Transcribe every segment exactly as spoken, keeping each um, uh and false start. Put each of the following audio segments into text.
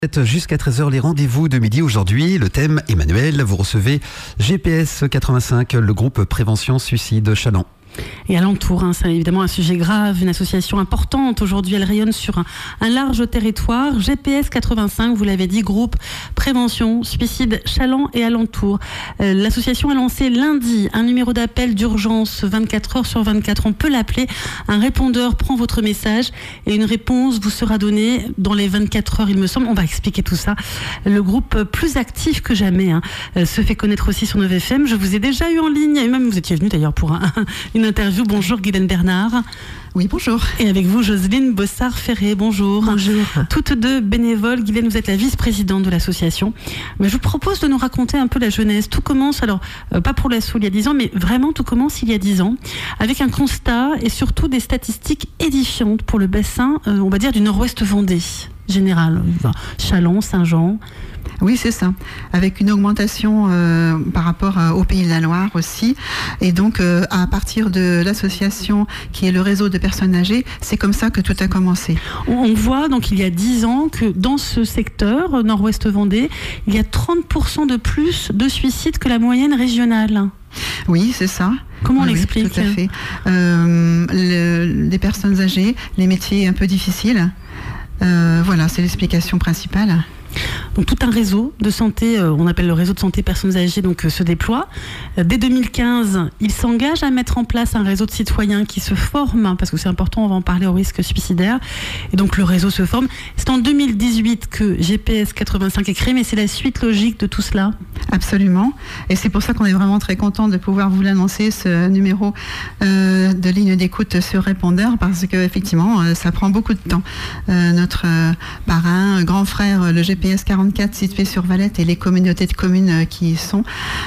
Jusqu'à treize heures, les rendez-vous de midi aujourd'hui. Le thème, Emmanuel, vous recevez G P S quatre-vingt-cinq, le groupe Prévention Suicide Challans. Et alentour, hein, c'est évidemment un sujet grave, une association importante. Aujourd'hui, elle rayonne sur un, un large territoire. G P S quatre-vingt-cinq, vous l'avez dit, groupe Prévention Suicide Challans et alentour. Euh, l'association a lancé lundi un numéro d'appel d'urgence vingt-quatre heures sur vingt-quatre. On peut l'appeler. Un répondeur prend votre message et une réponse vous sera donnée dans les vingt-quatre heures, il me semble. On va expliquer tout ça. Le groupe plus actif que jamais hein, se fait connaître aussi sur Nov F M. Je vous ai déjà eu en ligne, et même vous étiez venu d'ailleurs pour un, une interview. Bonjour Guylaine Bernard. Oui, bonjour. Et avec vous, Jocelyne Bossard-Ferré. Bonjour. Bonjour. Toutes deux bénévoles. Guylaine, vous êtes la vice-présidente de l'association. Mais je vous propose de nous raconter un peu la jeunesse. Tout commence, alors, euh, pas pour l'assaut il y a dix ans, mais vraiment tout commence il y a dix ans, avec un constat et surtout des statistiques édifiantes pour le bassin, euh, on va dire, du Nord-Ouest Vendée général. Enfin, Challans, Saint-Jean. Oui, c'est ça. Avec une augmentation euh, par rapport à, au Pays de la Loire aussi. Et donc, euh, à partir de l'association qui est le réseau de personnes âgées, c'est comme ça que tout a commencé. On voit donc il y a dix ans que dans ce secteur, Nord-Ouest Vendée, il y a trente pour cent de plus de suicides que la moyenne régionale. Oui, c'est ça. Comment on oui, l'explique ? Tout à fait. Euh, le, les personnes âgées, les métiers un peu difficiles. Euh, voilà, c'est l'explication principale. Donc tout un réseau de santé, euh, on appelle le réseau de santé personnes âgées, donc euh, se déploie. Euh, dès deux mille quinze, il s'engage à mettre en place un réseau de citoyens qui se forment, hein, parce que c'est important, on va en parler au risque suicidaire. Et donc le réseau se forme. C'est en deux mille dix-huit que G P S quatre-vingt-cinq est créé, mais c'est la suite logique de tout cela. Absolument. Et c'est pour ça qu'on est vraiment très content de pouvoir vous l'annoncer, ce numéro euh, de ligne d'écoute sur répondeur, parce qu'effectivement, euh, ça prend beaucoup de temps. Euh, notre euh, parrain, grand frère, le G P S quarante-quatre situé sur Valette et les communautés de communes qui y sont,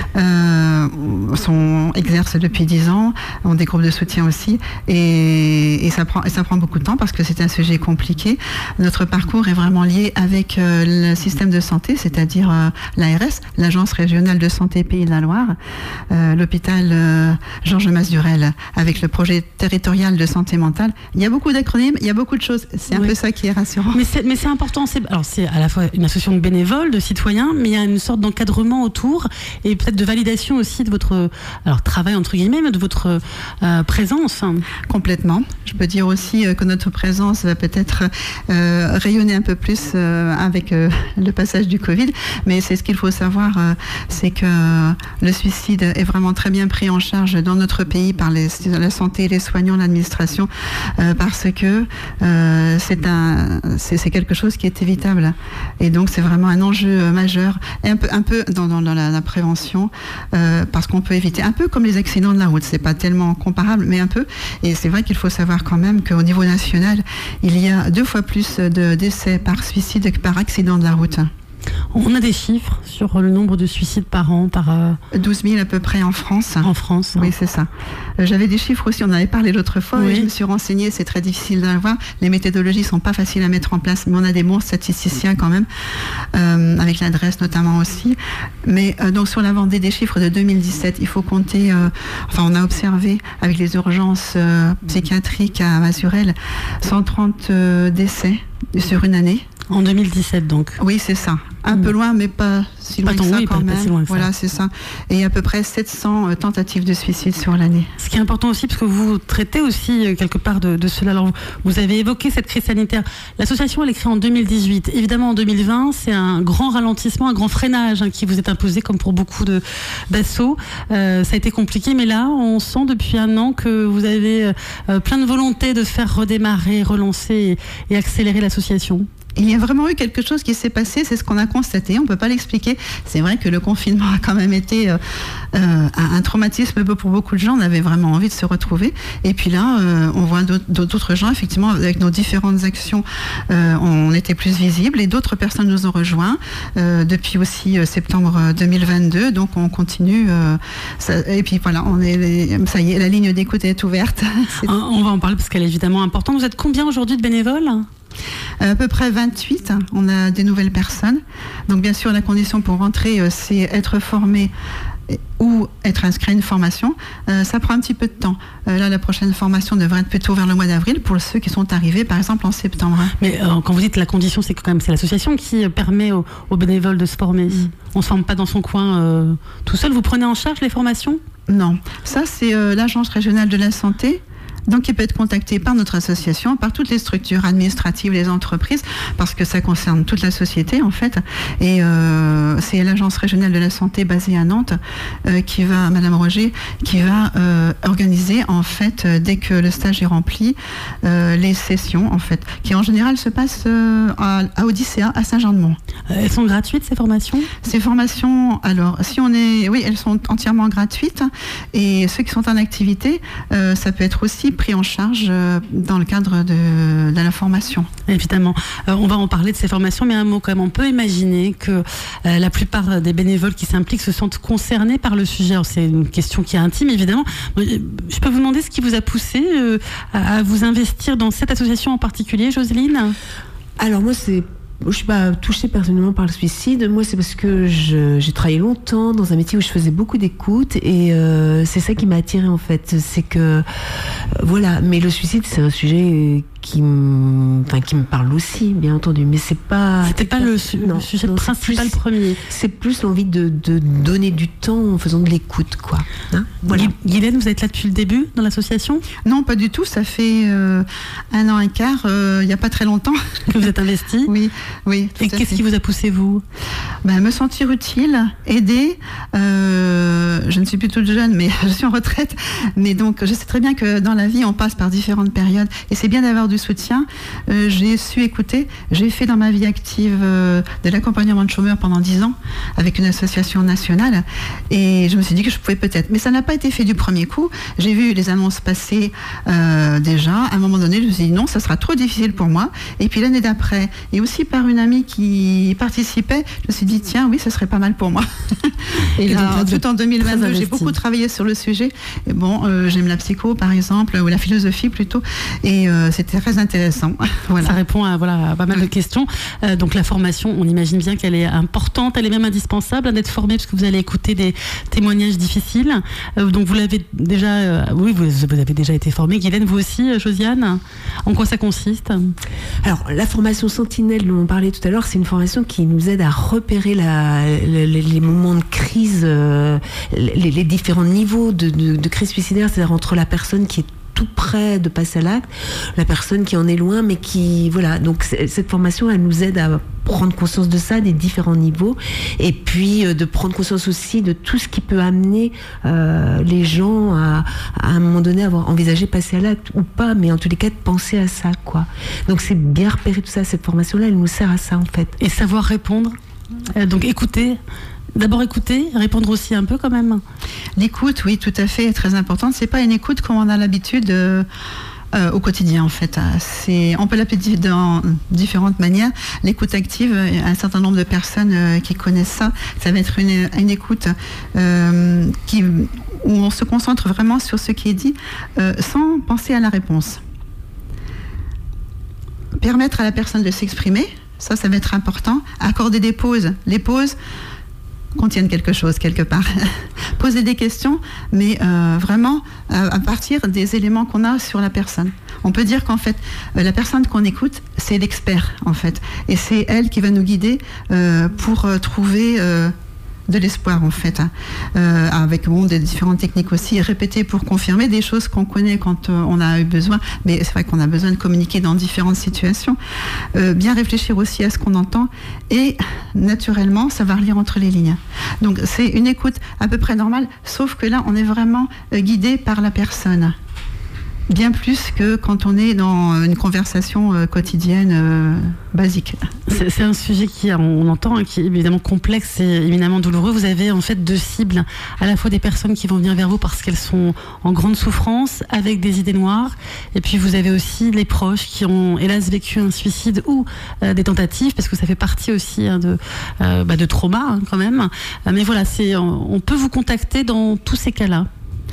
euh, sont exercent depuis dix ans, ont des groupes de soutien aussi, et, et, ça prend, et ça prend beaucoup de temps parce que c'est un sujet compliqué. Notre parcours est vraiment lié avec euh, le système de santé, c'est-à-dire euh, l'A R S, l'Agence régionale de santé Pays de la Loire, euh, l'hôpital euh, Georges Mazurel, avec le projet territorial de santé mentale. Il y a beaucoup d'acronymes, il y a beaucoup de choses. C'est un oui. peu ça qui est rassurant. Mais c'est, mais c'est important. C'est, alors c'est à la fois une association de bénévoles, de citoyens, mais il y a une sorte d'encadrement autour et peut-être de validation aussi de votre alors, travail, entre guillemets, mais de votre euh, présence. Complètement. Je peux dire aussi euh, que notre présence va peut-être euh, rayonner un peu plus euh, avec euh, le passage du Covid, mais c'est ce qu'il faut savoir, euh, c'est que le suicide est vraiment très bien pris en charge dans notre pays par les, la santé, les soignants, l'administration, euh, parce que euh, c'est, un, c'est, c'est quelque chose qui est évitable. Et donc, c'est vraiment un enjeu majeur, et un peu, un peu dans, dans, dans la, la prévention, euh, parce qu'on peut éviter, un peu comme les accidents de la route, c'est pas tellement comparable, mais un peu, et c'est vrai qu'il faut savoir quand même qu'au niveau national, il y a deux fois plus de décès par suicide que par accident de la route. On a des chiffres sur le nombre de suicides par an, par... Euh... douze mille à peu près en France. En France. Oui, hein. c'est ça. Euh, j'avais des chiffres aussi, on en avait parlé l'autre fois, oui. Et je me suis renseignée, c'est très difficile d'avoir. Les méthodologies ne sont pas faciles à mettre en place, mais on a des bons statisticiens quand même, euh, avec l'adresse notamment aussi. Mais euh, donc sur la Vendée, des chiffres de deux mille dix-sept, il faut compter, euh, enfin on a observé avec les urgences euh, psychiatriques à Mazurel, cent trente euh, décès sur une année. En deux mille dix-sept donc. Oui, c'est ça. Un mmh. peu loin, mais pas si loin pas que ça oui, quand pas, même. Pas si loin que voilà, ça. c'est ça. Et à peu près sept cents euh, tentatives de suicide sur l'année. Ce qui est important aussi, parce que vous traitez aussi euh, quelque part de, de cela. Alors, vous, vous avez évoqué cette crise sanitaire. L'association, elle est créée en deux mille dix-huit. Évidemment, en deux mille vingt, c'est un grand ralentissement, un grand freinage hein, qui vous est imposé, comme pour beaucoup de, d'assauts. Euh, ça a été compliqué, mais là, on sent depuis un an que vous avez euh, plein de volonté de faire redémarrer, relancer et, et accélérer l'association. Il y a vraiment eu quelque chose qui s'est passé, c'est ce qu'on a constaté, on ne peut pas l'expliquer. C'est vrai que le confinement a quand même été euh, euh, un traumatisme pour beaucoup de gens, on avait vraiment envie de se retrouver. Et puis là, euh, on voit d'autres, d'autres gens, effectivement, avec nos différentes actions, euh, on était plus visibles et d'autres personnes nous ont rejoints euh, depuis aussi euh, septembre deux mille vingt-deux, donc on continue. Euh, ça, et puis voilà, on est, ça y est, la ligne d'écoute est ouverte. C'est... On va en parler parce qu'elle est évidemment importante. Vous êtes combien aujourd'hui de bénévoles ? À peu près vingt-huit, on a des nouvelles personnes. Donc bien sûr, la condition pour rentrer, c'est être formé ou être inscrit à une formation, euh, ça prend un petit peu de temps. Euh, là, la prochaine formation devrait être plutôt vers le mois d'avril pour ceux qui sont arrivés, par exemple, en septembre. Mais euh, quand vous dites la condition, c'est que quand même c'est l'association qui permet aux, aux bénévoles de se former. Mmh. On ne se forme pas dans son coin euh, tout seul. Vous prenez en charge les formations ? Non. Ça, c'est euh, l'Agence régionale de la santé. Donc, il peut être contacté par notre association, par toutes les structures administratives, les entreprises, parce que ça concerne toute la société, en fait. Et euh, c'est l'Agence régionale de la santé basée à Nantes euh, qui va, Madame Roger, qui va euh, organiser, en fait, euh, dès que le stage est rempli, euh, les sessions, en fait, qui en général se passent euh, à, à Odyssea, à Saint-Jean-de-Mont. Elles sont gratuites, ces formations ? Ces formations, alors, si on est, oui, elles sont entièrement gratuites. Et ceux qui sont en activité, euh, ça peut être aussi pris en charge euh, dans le cadre de, de la formation. Évidemment. Euh, on va en parler de ces formations, mais un mot quand même. On peut imaginer que euh, la plupart des bénévoles qui s'impliquent se sentent concernés par le sujet. Alors, c'est une question qui est intime, évidemment. Je peux vous demander ce qui vous a poussé euh, à, à vous investir dans cette association en particulier, Jocelyne ? Alors moi, c'est je ne suis pas touchée personnellement par le suicide. Moi, c'est parce que je, j'ai travaillé longtemps dans un métier où je faisais beaucoup d'écoute et euh, c'est ça qui m'a attirée en fait. C'est que, euh, voilà, mais le suicide, c'est un sujet qui me, enfin, qui me parle aussi, bien entendu, mais c'est pas... C'était pas le, su- non, le sujet non, principal plus, premier. C'est plus l'envie de, de donner du temps en faisant de l'écoute, quoi. Hein, voilà. Guylaine, vous êtes là depuis le début dans l'association ? Non, pas du tout. Ça fait euh, un an et quart, il euh, n'y a pas très longtemps. Que vous êtes investie ? Oui, oui. Et qu'est-ce fait. qui vous a poussé, vous ? Ben, me sentir utile, aider. Euh, je ne suis plus toute jeune, mais je suis en retraite. Mais donc, je sais très bien que dans la vie, on passe par différentes périodes. Et c'est bien d'avoir du soutien. Euh, j'ai su écouter. J'ai fait dans ma vie active euh, de l'accompagnement de chômeurs pendant dix ans avec une association nationale. Et je me suis dit que je pouvais peut-être. Mais ça n'a pas été fait du premier coup. J'ai vu les annonces passer euh, déjà. À un moment donné, je me suis dit non, ça sera trop difficile pour moi. Et puis l'année d'après, et aussi par une amie qui participait, je me suis dit tiens, oui, ce serait pas mal pour moi. et, et là, tout en deux mille vingt-deux, j'ai beaucoup travaillé sur le sujet. Et bon, euh, j'aime la psycho, par exemple, ou la philosophie plutôt. Et euh, c'était très intéressant. Voilà. Ça répond à, voilà, à pas mal de questions. Euh, donc la formation, on imagine bien qu'elle est importante, elle est même indispensable hein, d'être formée parce que vous allez écouter des témoignages difficiles. Euh, donc vous l'avez déjà, euh, oui, vous, vous avez déjà été formée. Guylaine, vous aussi, Josiane. En quoi ça consiste ? Alors la formation Sentinelle dont on parlait tout à l'heure, c'est une formation qui nous aide à repérer la, les, les moments de crise, euh, les, les différents niveaux de, de, de crise suicidaire, c'est-à-dire entre la personne qui est tout près de passer à l'acte, la personne qui en est loin, mais qui, voilà, donc cette formation, elle nous aide à prendre conscience de ça, des différents niveaux, et puis euh, de prendre conscience aussi de tout ce qui peut amener euh, les gens à, à un moment donné avoir envisagé passer à l'acte ou pas, mais en tous les cas de penser à ça, quoi. Donc c'est bien repérer tout ça, cette formation-là, elle nous sert à ça en fait. Et savoir répondre, euh, donc écouter. D'abord écouter, répondre aussi un peu quand même. L'écoute, oui, tout à fait, est très importante. C'est pas une écoute comme on a l'habitude euh, euh, au quotidien, en fait. C'est, on peut l'appeler dans différentes manières. L'écoute active, un certain nombre de personnes euh, qui connaissent ça, ça va être une, une écoute euh, qui, où on se concentre vraiment sur ce qui est dit, euh, sans penser à la réponse. Permettre à la personne de s'exprimer, ça, ça va être important. Accorder des pauses. Les pauses contiennent quelque chose quelque part. Poser des questions, mais euh, vraiment euh, à partir des éléments qu'on a sur la personne. On peut dire qu'en fait, euh, la personne qu'on écoute, c'est l'expert en fait, et c'est elle qui va nous guider euh, pour euh, trouver euh, de l'espoir en fait, hein. euh, avec bon, des différentes techniques aussi, répéter pour confirmer des choses qu'on connaît quand euh, on a eu besoin, mais c'est vrai qu'on a besoin de communiquer dans différentes situations, euh, bien réfléchir aussi à ce qu'on entend et naturellement savoir lire entre les lignes. Donc c'est une écoute à peu près normale, sauf que là on est vraiment euh, guidé par la personne. Bien plus que quand on est dans une conversation euh, quotidienne euh, basique. C'est, c'est un sujet qui, on entend, hein, qui est évidemment complexe et éminemment douloureux. Vous avez en fait deux cibles, à la fois des personnes qui vont venir vers vous parce qu'elles sont en grande souffrance, avec des idées noires, et puis vous avez aussi les proches qui ont hélas vécu un suicide ou euh, des tentatives, parce que ça fait partie aussi hein, de, euh, bah, de trauma hein, quand même. Euh, mais voilà, c'est, on peut vous contacter dans tous ces cas-là.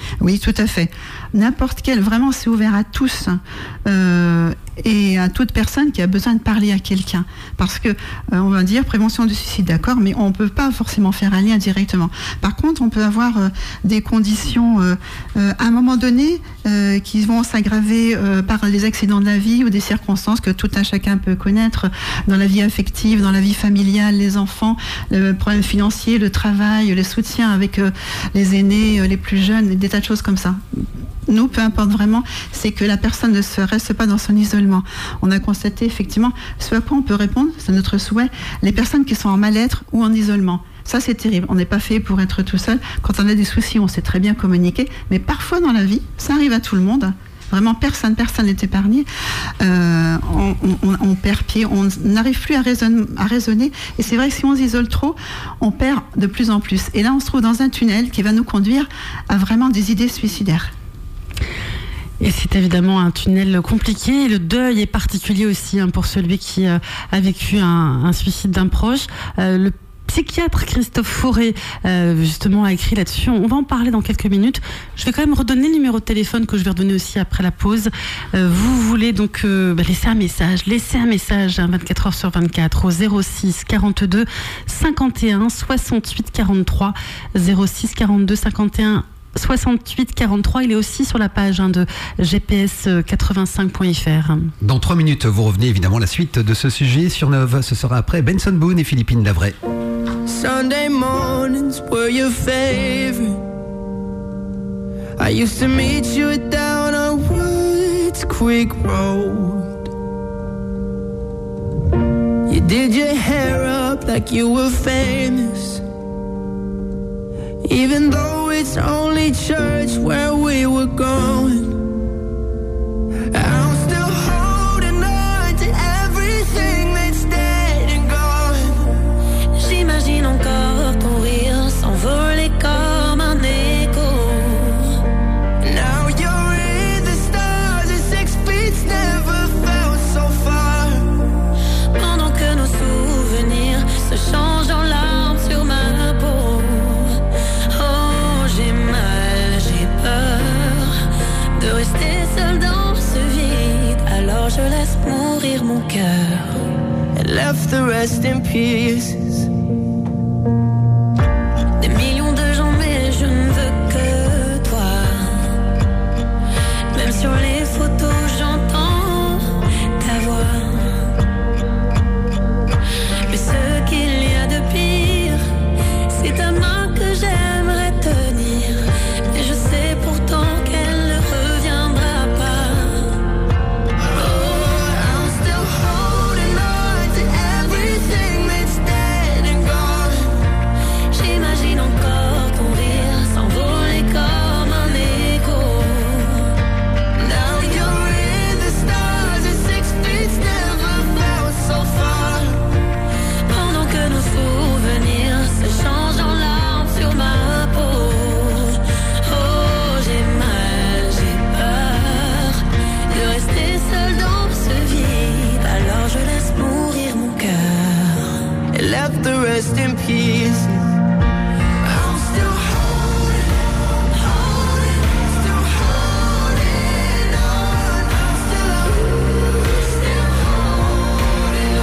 Oui, tout à fait. N'importe quel, vraiment, c'est ouvert à tous euh, et à toute personne qui a besoin de parler à quelqu'un. Parce que, euh, on va dire, prévention du suicide, d'accord, mais on ne peut pas forcément faire un lien directement. Par contre, on peut avoir euh, des conditions, euh, euh, à un moment donné, euh, qui vont s'aggraver euh, par les accidents de la vie ou des circonstances que tout un chacun peut connaître dans la vie affective, dans la vie familiale, les enfants, le problème financier, le travail, le soutien avec euh, les aînés, euh, les plus jeunes, des tas de choses comme ça. Nous, peu importe vraiment, c'est que la personne ne se reste pas dans son isolement. On a constaté effectivement, ce à quoi on peut répondre, c'est notre souhait, les personnes qui sont en mal-être ou en isolement. Ça, c'est terrible. On n'est pas fait pour être tout seul. Quand on a des soucis, on sait très bien communiquer, mais parfois dans la vie, ça arrive à tout le monde. Vraiment, personne personne n'est épargné. Euh, on, on, on perd pied, on n'arrive plus à raisonner, à raisonner. Et c'est vrai que si on s'isole trop, on perd de plus en plus. Et là, on se trouve dans un tunnel qui va nous conduire à vraiment des idées suicidaires. Et c'est évidemment un tunnel compliqué. Le deuil est particulier aussi hein, pour celui qui euh, a vécu un, un suicide d'un proche. Euh, le psychiatre Christophe Fauré, euh, justement, a écrit là-dessus. On va en parler dans quelques minutes. Je vais quand même redonner le numéro de téléphone que je vais redonner aussi après la pause. Euh, vous voulez donc euh, bah, laisser un message, laisser un message hein, vingt-quatre heures sur vingt-quatre au zéro six quarante-deux cinquante et un soixante-huit quarante-trois zéro six quarante-deux cinquante et un soixante-huit quarante-trois. Il est aussi sur la page hein, de G P S quatre-vingt-cinq point F R. Dans trois minutes, vous revenez évidemment à la suite de ce sujet sur Nove. Ce sera après Benson Boone et Philippine Lavray. Sunday mornings were your favorite. I used to meet you down on Woods Creek Road. You did your hair up like you were famous, even though it's only church where we were going. I'm still holding on to everything that's dead and gone. J'imagine encore ton rire s'envoler comme un écho. Now you're in the stars and six feet never felt so far. Pendant que nos souvenirs se changent en larmes sur ma peau. Oh, j'ai mal, j'ai peur de rester seule dans ce vide. Alors je laisse mourir mon cœur. And left the rest in pieces. Des millions de gens, mais je ne veux que toi. Même sur les photos, j'entends ta voix. Mais ce qu'il y a de pire, c'est ta main que j'aimerais tenir. Mais je sais pourtant qu'elle ne reviendra pas. Oh, I'm still holding on to everything that's dead and gone. J'imagine encore ton rire s'envoler comme un écho. Now you're in the stars and six feet never felt so far. Pendant que nos souvenirs se changent en larmes sur ma peau. Oh, j'ai mal, j'ai peur de rester seule dans ce vide. Alors je laisse mourir mon cœur. And left the rest in pieces. I'm still holding, holding, still holding on. I'm still, still holding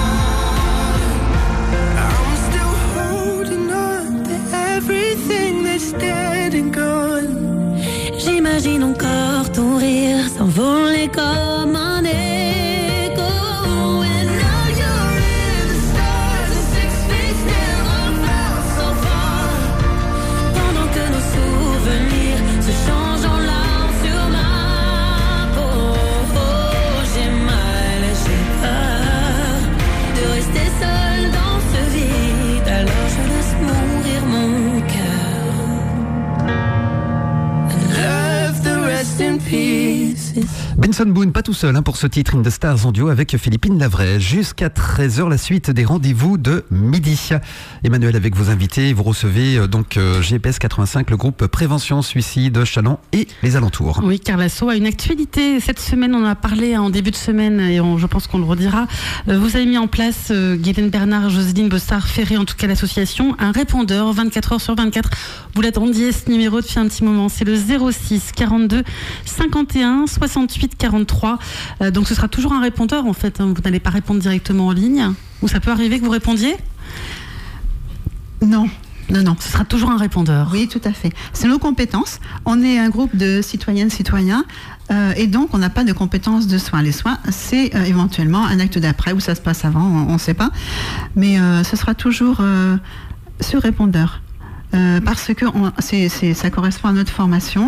on. I'm still holding on to everything that's dead and gone. J'imagine encore ton rire s'envoler comme un écho. And now you're in the stars and six feet never felt so far. Pendant que nos souvenirs se changent en larmes sur ma peau. Oh, j'ai mal, j'ai peur de rester seule dans ce vide. Alors je laisse mourir mon cœur. Left the rest in pieces. Benson Boone, pas tout seul hein, pour ce titre In the Stars en duo avec Philippine Lavray. Jusqu'à treize heures, la suite des rendez-vous de midi. Emmanuel, avec vos invités, vous recevez euh, donc euh, G P S quatre-vingt-cinq, le groupe Prévention Suicide Challans et les alentours. Oui, car l'assaut a une actualité. Cette semaine, on en a parlé en début de semaine et on, je pense qu'on le redira. Euh, vous avez mis en place, euh, Guylaine Bernard, Jocelyne Bossard-Ferré, en tout cas l'association, un répondeur vingt-quatre heures sur vingt-quatre. Vous l'attendiez ce numéro depuis un petit moment. C'est le zéro six quarante-deux cinquante et un soixante-huit quarante-trois. Euh, donc ce sera toujours un répondeur en fait. Hein. Vous n'allez pas répondre directement en ligne. Ou ça peut arriver que vous répondiez ? Non. Non, non. Ce sera toujours un répondeur. Oui, tout à fait. C'est nos compétences. On est un groupe de citoyennes, citoyens, euh, et donc on n'a pas de compétences de soins. Les soins, c'est euh, éventuellement un acte d'après, où ça se passe avant, on ne sait pas. Mais euh, ce sera toujours euh, ce répondeur. Euh, parce que on, c'est, c'est, ça correspond à notre formation.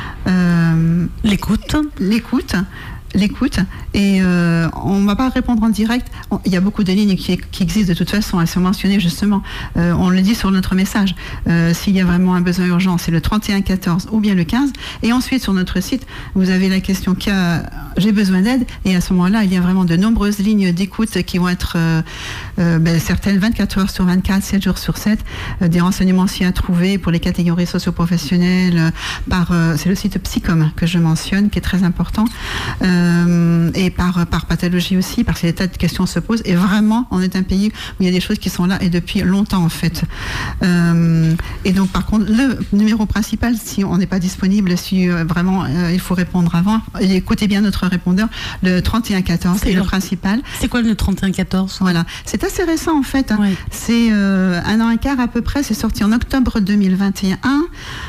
Euh, l'écoute. L'écoute. L'écoute et euh, on ne va pas répondre en direct. On, il y a beaucoup de lignes qui, qui existent de toute façon, elles sont mentionnées justement. Euh, on le dit sur notre message. Euh, s'il y a vraiment un besoin urgent, c'est le trente et un quatorze ou bien le quinze. Et ensuite sur notre site, vous avez la question qui a, j'ai besoin d'aide. Et à ce moment-là, il y a vraiment de nombreuses lignes d'écoute qui vont être euh, euh, ben, certaines vingt-quatre heures sur vingt-quatre, sept jours sur sept. Euh, des renseignements aussi à trouver pour les catégories socio-professionnelles. Euh, par, euh, c'est le site Psycom que je mentionne, qui est très important. Euh, Euh, et par, par pathologie aussi, parce que des tas de questions se posent. Et vraiment, on est un pays où il y a des choses qui sont là et depuis longtemps en fait. Euh, et donc par contre, le numéro principal, si on n'est pas disponible, si euh, vraiment euh, il faut répondre avant, et écoutez bien notre répondeur, le trente et un quatorze, c'est, c'est le principal. C'est quoi le trente et un quatorze ? Voilà, c'est assez récent en fait. Hein. Oui. C'est euh, un an et quart à peu près, c'est sorti en octobre deux mille vingt et un.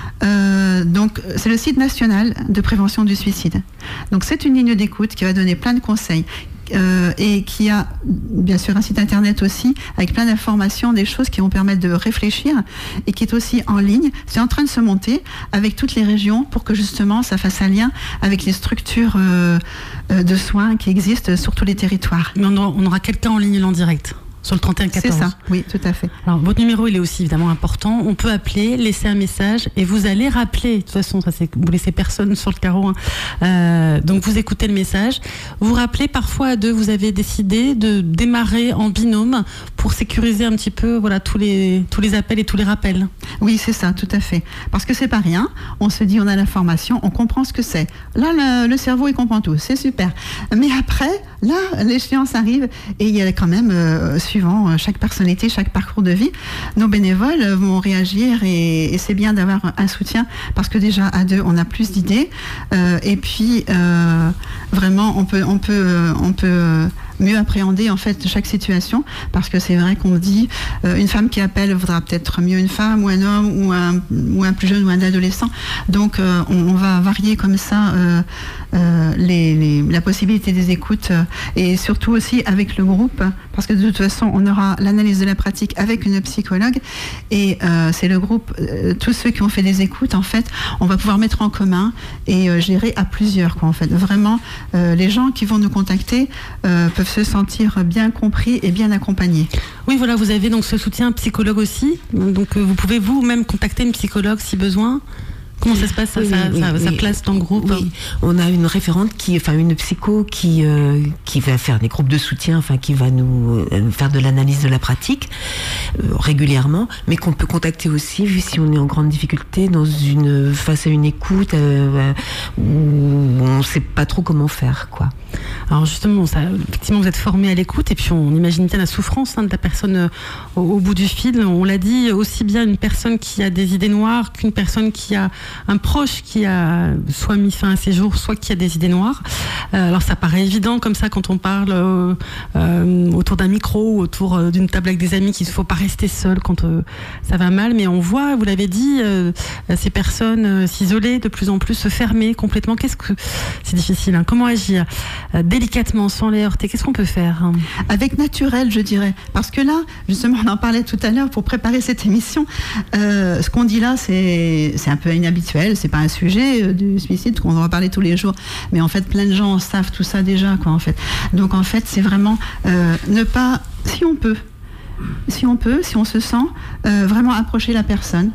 Euh, donc c'est le site national de prévention du suicide. Donc c'est une ligne d'écoute qui va donner plein de conseils euh, et qui a bien sûr un site internet aussi avec plein d'informations, des choses qui vont permettre de réfléchir et qui est aussi en ligne. C'est en train de se monter avec toutes les régions pour que justement ça fasse un lien avec les structures euh, de soins qui existent sur tous les territoires. Mais on aura, on aura quelqu'un en ligne en direct sur le trente et un quatorze. C'est ça, oui, tout à fait. Alors, votre numéro, il est aussi évidemment important. On peut appeler, laisser un message et vous allez rappeler. De toute façon, ça, c'est, vous laissez personne sur le carreau. Hein. Euh, donc, vous écoutez le message. Vous rappelez parfois à deux, vous avez décidé de démarrer en binôme pour sécuriser un petit peu voilà, tous, les, tous les appels et tous les rappels. Oui, c'est ça, tout à fait. Parce que c'est pas rien. On se dit, on a l'information, on comprend ce que c'est. Là, le, le cerveau, il comprend tout. C'est super. Mais après, là, l'échéance arrive et il y a quand même... Euh, suivant chaque personnalité, chaque parcours de vie, nos bénévoles vont réagir et, et c'est bien d'avoir un soutien parce que déjà à deux on a plus d'idées euh, et puis euh, vraiment on peut on peut on peut mieux appréhender en fait chaque situation parce que c'est vrai qu'on dit euh, une femme qui appelle vaudra peut-être mieux une femme ou un homme ou un ou un plus jeune ou un adolescent, donc euh, on, on va varier comme ça euh, euh, les, les, la possibilité des écoutes euh, et surtout aussi avec le groupe parce que de toute façon on aura l'analyse de la pratique avec une psychologue et euh, c'est le groupe, euh, tous ceux qui ont fait des écoutes en fait on va pouvoir mettre en commun et euh, gérer à plusieurs quoi en fait. Vraiment euh, les gens qui vont nous contacter euh, peuvent se sentir bien compris et bien accompagnés. Oui voilà, vous avez donc ce soutien psychologue aussi, donc euh, vous pouvez vous-même contacter une psychologue si besoin. Comment ça se passe, ça, oui, ça, oui, ça, oui, ça oui. place dans le groupe? Oui, on a une référente qui, enfin une psycho qui euh, qui va faire des groupes de soutien, enfin qui va nous euh, faire de l'analyse de la pratique euh, régulièrement, mais qu'on peut contacter aussi, vu si on est en grande difficulté dans une face à une écoute euh, où on ne sait pas trop comment faire, quoi. Alors justement, ça, effectivement, vous êtes formé à l'écoute et puis on imagine bien la souffrance hein, de la personne euh, au, au bout du fil. On l'a dit, aussi bien une personne qui a des idées noires qu'une personne qui a un proche qui a soit mis fin à ses jours, soit qui a des idées noires. Euh, alors ça paraît évident comme ça quand on parle euh, euh, autour d'un micro ou autour euh, d'une table avec des amis qu'il ne faut pas rester seul quand euh, ça va mal. Mais on voit, vous l'avez dit, euh, ces personnes euh, s'isoler de plus en plus, se fermer complètement. Qu'est-ce que c'est difficile hein. Comment agir euh, délicatement, sans les heurter? Qu'est-ce qu'on peut faire hein? Avec naturel, je dirais. Parce que là, justement, on en parlait tout à l'heure pour préparer cette émission. Euh, ce qu'on dit là, c'est, c'est un peu inhabituel. C'est pas un sujet euh, du suicide qu'on va parler tous les jours. Mais en fait, plein de gens savent tout ça déjà, quoi, en fait. Donc, en fait, c'est vraiment euh, ne pas, si on peut, si on peut, si on se sent, euh, vraiment approcher la personne.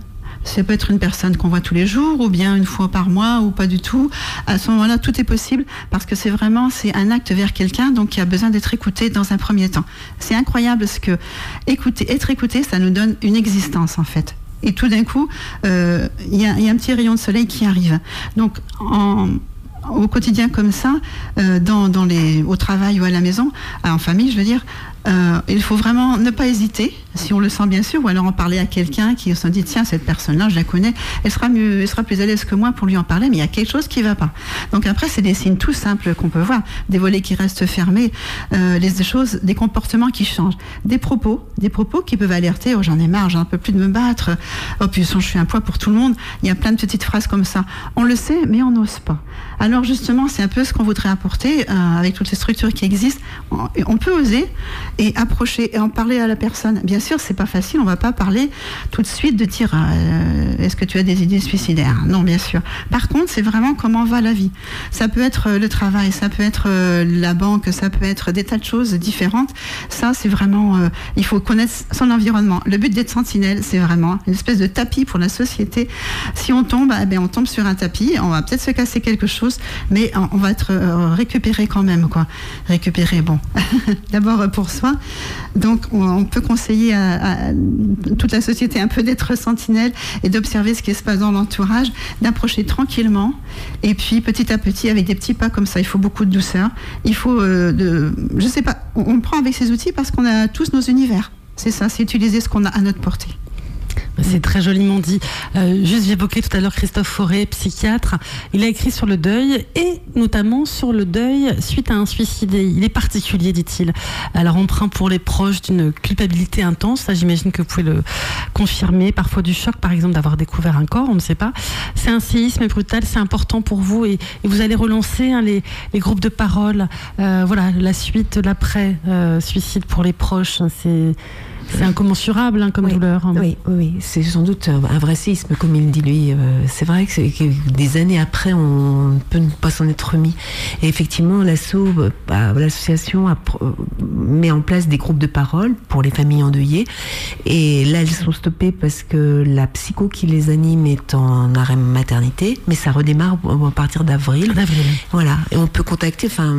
Ça peut être une personne qu'on voit tous les jours, ou bien une fois par mois, ou pas du tout. À ce moment-là, tout est possible, parce que c'est vraiment, c'est un acte vers quelqu'un, donc qui a besoin d'être écouté dans un premier temps. C'est incroyable ce que écouter, être écouté, ça nous donne une existence, en fait. Et tout d'un coup, euh, il y a, y a un petit rayon de soleil qui arrive. Donc, en... au quotidien comme ça, euh, dans, dans les, au travail ou à la maison, en famille, je veux dire, euh, il faut vraiment ne pas hésiter, si on le sent bien sûr, ou alors en parler à quelqu'un qui se dit tiens, cette personne-là, je la connais, elle sera mieux, elle sera plus à l'aise que moi pour lui en parler, mais il y a quelque chose qui ne va pas. Donc après, c'est des signes tout simples qu'on peut voir, des volets qui restent fermés, euh, les des choses, des comportements qui changent, des propos, des propos qui peuvent alerter, oh j'en ai marre, j'en peux plus de me battre, oh puis je suis un poids pour tout le monde. Il y a plein de petites phrases comme ça. On le sait, mais on n'ose pas. Alors justement, c'est un peu ce qu'on voudrait apporter euh, avec toutes les structures qui existent. On, on peut oser et approcher et en parler à la personne. Bien sûr, c'est pas facile. On va pas parler tout de suite de dire euh, est-ce que tu as des idées suicidaires? Non, bien sûr. Par contre, c'est vraiment comment va la vie. Ça peut être le travail, ça peut être euh, la banque, ça peut être des tas de choses différentes. Ça, c'est vraiment. Euh, il faut connaître son environnement. Le but d'être sentinelle, c'est vraiment une espèce de tapis pour la société. Si on tombe, eh bien, on tombe sur un tapis. On va peut-être se casser quelque chose, mais on va être euh, récupéré quand même, quoi. Récupéré, bon. D'abord pour soi. Donc, on, on peut conseiller à, à toute la société un peu d'être sentinelle et d'observer ce qui se passe dans l'entourage, d'approcher tranquillement et puis petit à petit avec des petits pas comme ça. Il faut beaucoup de douceur. Il faut, euh, de, je sais pas, on, on prend avec ces outils parce qu'on a tous nos univers. C'est ça, c'est utiliser ce qu'on a à notre portée. C'est très joliment dit. Euh, juste, j'évoquais tout à l'heure Christophe Fauré, psychiatre. Il a écrit sur le deuil et notamment sur le deuil suite à un suicide. Il est particulier, dit-il. Alors, emprunt pour les proches d'une culpabilité intense. Ça, j'imagine que vous pouvez le confirmer. Parfois du choc, par exemple, d'avoir découvert un corps, on ne sait pas. C'est un séisme brutal, c'est important pour vous et, et vous allez relancer hein, les, les groupes de parole. Euh, voilà, la suite, l'après euh, suicide pour les proches. C'est... C'est incommensurable hein, comme oui, douleur. Oui, oui, c'est sans doute un vrai séisme, comme il dit lui. Euh, c'est vrai que, c'est, que des années après, on ne peut pas s'en être remis. Et effectivement, l'asso, bah, l'association a, met en place des groupes de parole pour les familles endeuillées. Et là, elles sont stoppées parce que la psycho qui les anime est en arrêt maternité, mais ça redémarre à partir d'avril. D'avril. Voilà. Et on peut contacter, enfin,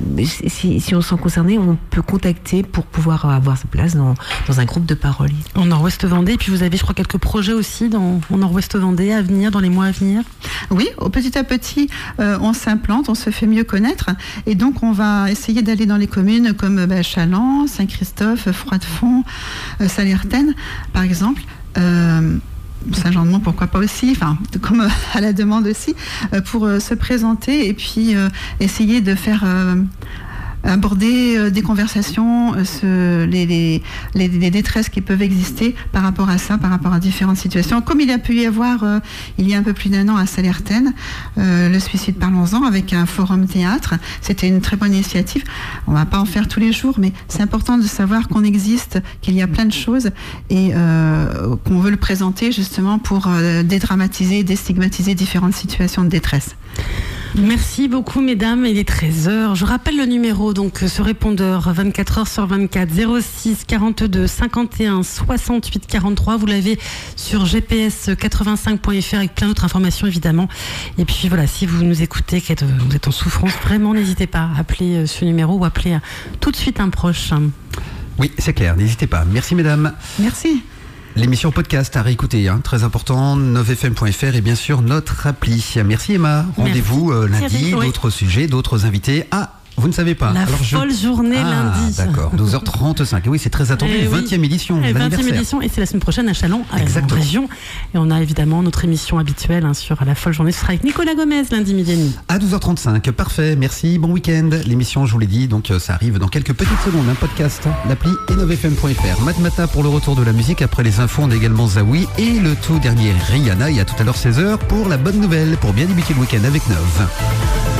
si, si on s'en concernait, on peut contacter pour pouvoir avoir sa place dans, dans un groupe de parole. En Nord-Ouest Vendée, et puis vous avez, je crois, quelques projets aussi dans, en Nord-Ouest Vendée à venir, dans les mois à venir. Oui, petit à petit, euh, on s'implante, on se fait mieux connaître, et donc on va essayer d'aller dans les communes comme bah, Chaland, Saint-Christophe, Froidefond, euh, Salertaine, par exemple. Euh, Saint-Jean-de-Mont, pourquoi pas aussi, enfin, comme à la demande aussi, euh, pour euh, se présenter et puis euh, essayer de faire... Euh, aborder euh, des conversations, euh, ce, les, les, les, les détresses qui peuvent exister par rapport à ça, par rapport à différentes situations. Comme il a pu y avoir, euh, il y a un peu plus d'un an à Salertaine, euh, le suicide Parlons-en, avec un forum théâtre. C'était une très bonne initiative. On ne va pas en faire tous les jours, mais c'est important de savoir qu'on existe, qu'il y a plein de choses et euh, qu'on veut le présenter justement pour euh, dédramatiser, déstigmatiser différentes situations de détresse. Merci beaucoup mesdames, il est treize heures. Je rappelle le numéro, donc ce répondeur vingt-quatre heures sur vingt-quatre, zéro six quarante-deux cinquante et un soixante-huit quarante-trois. Vous l'avez sur g p s quatre-vingt-cinq point f r avec plein d'autres informations évidemment. Et puis voilà, si vous nous écoutez, que vous êtes en souffrance, vraiment n'hésitez pas à appeler ce numéro ou appeler tout de suite un proche. Oui, c'est clair, n'hésitez pas. Merci mesdames. Merci. L'émission podcast à réécouter, hein, très important, neuf f m point f r et bien sûr notre appli. Merci Emma, rendez-vous euh, lundi, oui. d'autres sujets, d'autres invités. Ah, vous ne savez pas. La Alors, folle je... journée ah, lundi. D'accord, douze heures trente-cinq. Oui, c'est très attendu, Eh oui. vingtième édition, Eh, l'anniversaire. vingtième édition, et c'est la semaine prochaine à Châlons, à la région. Et on a évidemment notre émission habituelle hein, sur la folle journée. Ce sera avec Nicolas Gomez lundi midi et demi. À douze heures trente-cinq, parfait, merci, bon week-end. L'émission, je vous l'ai dit, donc ça arrive dans quelques petites secondes, un podcast, l'appli et neuf f m point f r. Matmata pour le retour de la musique, après les infos, on a également Zawi et le tout dernier Rihanna. Et à tout à l'heure seize heures pour la bonne nouvelle, pour bien débuter le week-end avec neuf.